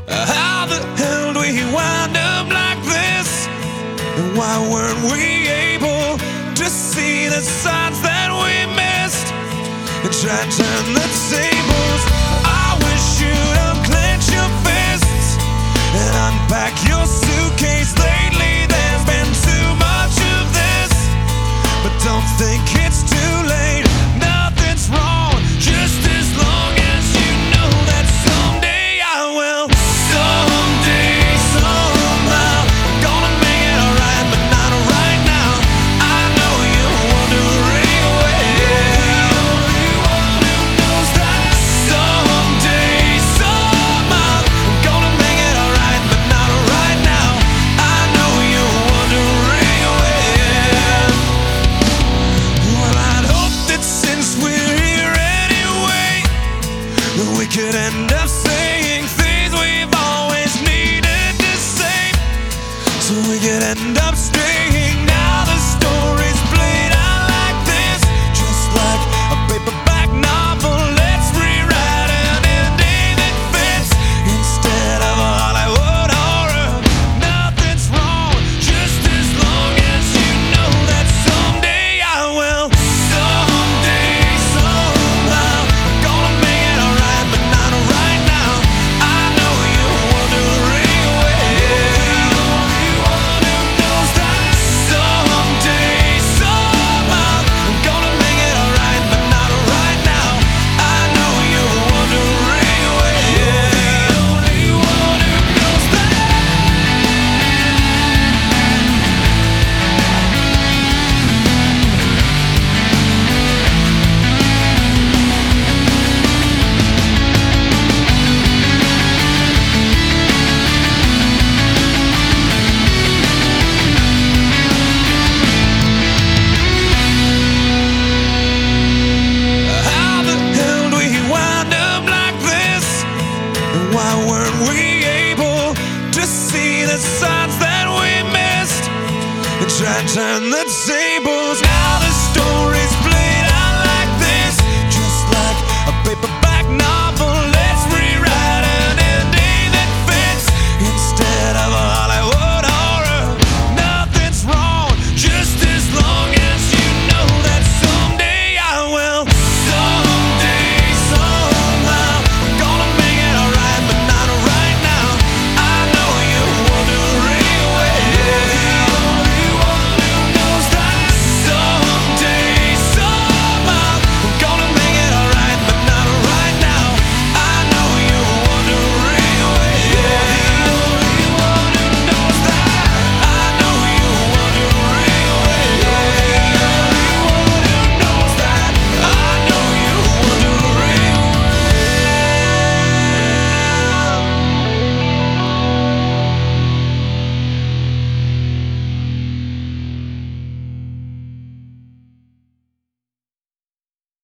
How the hell do we wind up like this? And why weren't we able to see the signs that we missed and try and turn the tables? I wish you'd unclench your fists and unpack your suitcase. Lately there's been too much of this, but don't think it's too late. Nothing's wrong, just as long as you know that someday I will. Someday, somehow, I'm gonna make it alright, but not right now. I know you're wondering where. Only one who knows that. Someday, somehow, I'm gonna make it alright, but not right now. I know you're wondering where. Well, I'd hope that since we're here anyway, that we could end up saying things we've always needed to say, so we could end up staying. Now the story's played out like this, just like a paperback novel. Let's rewrite an ending that fits instead of a Hollywood horror. Nothing's wrong, just as long as you know that someday I will. Someday, somehow, I'm gonna make it alright, but not right now. I know you're wondering where. Only one who knows that. Someday, somehow, I'm gonna make it alright, but not right now. I know you're wondering where. Only one who knows that. How the hell do we wind up like this? And why weren't we able to see the signs that we missed and try and turn the tables? Now the